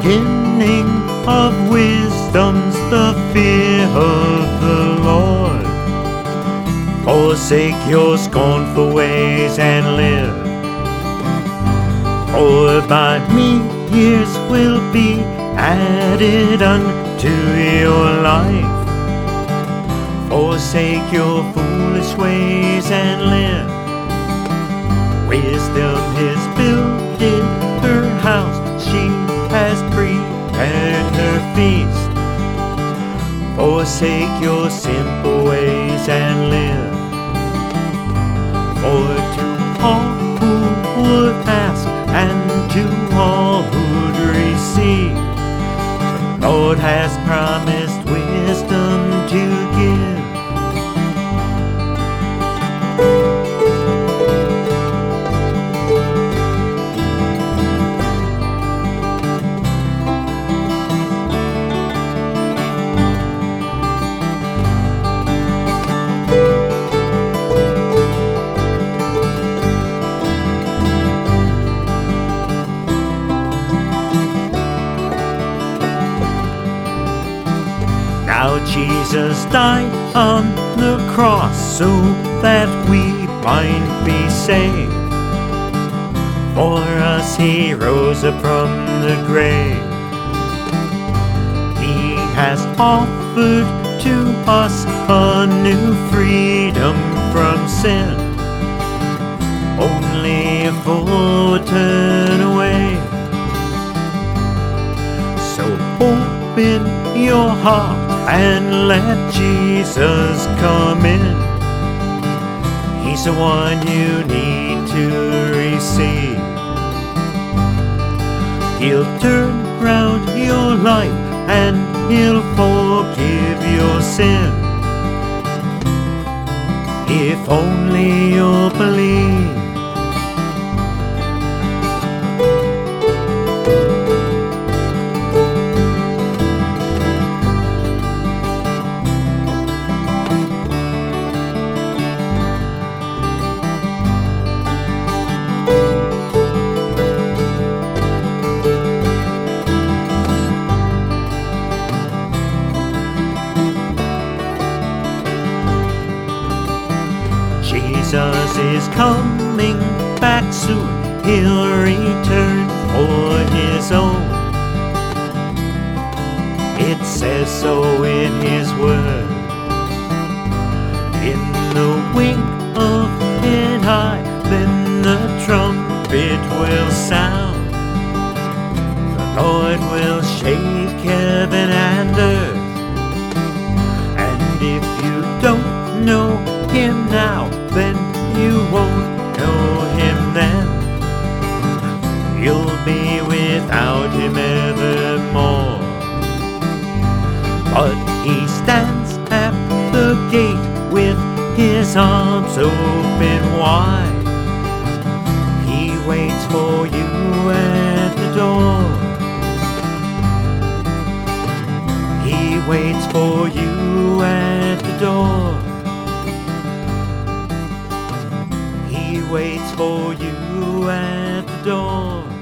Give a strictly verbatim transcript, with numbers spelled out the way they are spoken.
beginning of wisdom's the fear of the Lord. Forsake your scornful ways and live, for by me years will be added unto your life. Forsake your foolish ways and live. Wisdom is building her house, she has prepared her feast. Forsake your simple ways and live. For to all who would ask and to all who'd receive, the Lord has promised wisdom to give. Now Jesus died on the cross so that we might be saved. For us he rose up from the grave. He has offered to us a new freedom from sin. Only a fool would turn away. So open your heart and let Jesus come in. He's the one you need to receive. He'll turn round your life and he'll forgive your sin. If only you'll believe. Jesus is coming back soon. He'll return for his own. It says so in his word. In the wink of an eye, then the trumpet will sound. The Lord will shake heaven and earth. And if you don't know him now, then you won't know him then. You'll be without him evermore. But he stands at the gate with his arms open wide. He waits for you at the door. He waits for you at the door. He waits for you at the door.